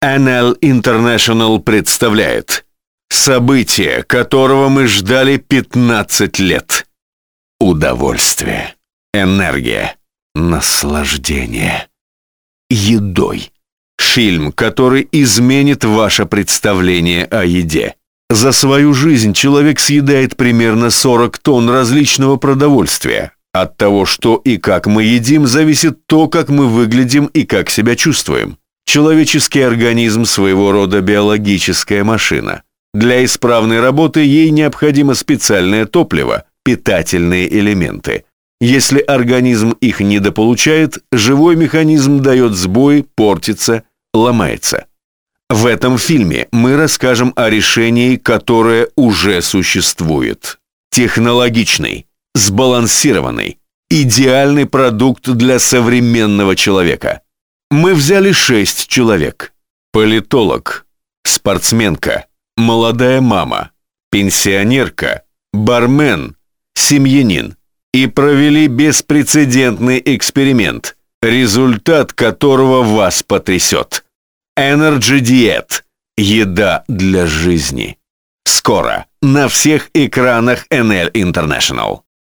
NL International представляет событие, которого мы ждали 15 лет. Удовольствие, энергия, наслаждение. Едой. Фильм, который изменит ваше представление о еде. За свою жизнь человек съедает примерно 40 тонн различного продовольствия. От того, что и как мы едим, зависит то, как мы выглядим и как себя чувствуем. Человеческий организм своего рода биологическая машина. Для исправной работы ей необходимо специальное топливо, питательные элементы. Если организм их недополучает, живой механизм дает сбой, портится, ломается. В этом фильме мы расскажем о решении, которое уже существует. Технологичный, сбалансированный, идеальный продукт для современного человека. Мы взяли 6 человек. Политолог, спортсменка, молодая мама, пенсионерка, бармен, семьянин. И провели беспрецедентный эксперимент, результат которого вас потрясет. Energy Diet. Еда для жизни. Скоро на всех экранах NL International.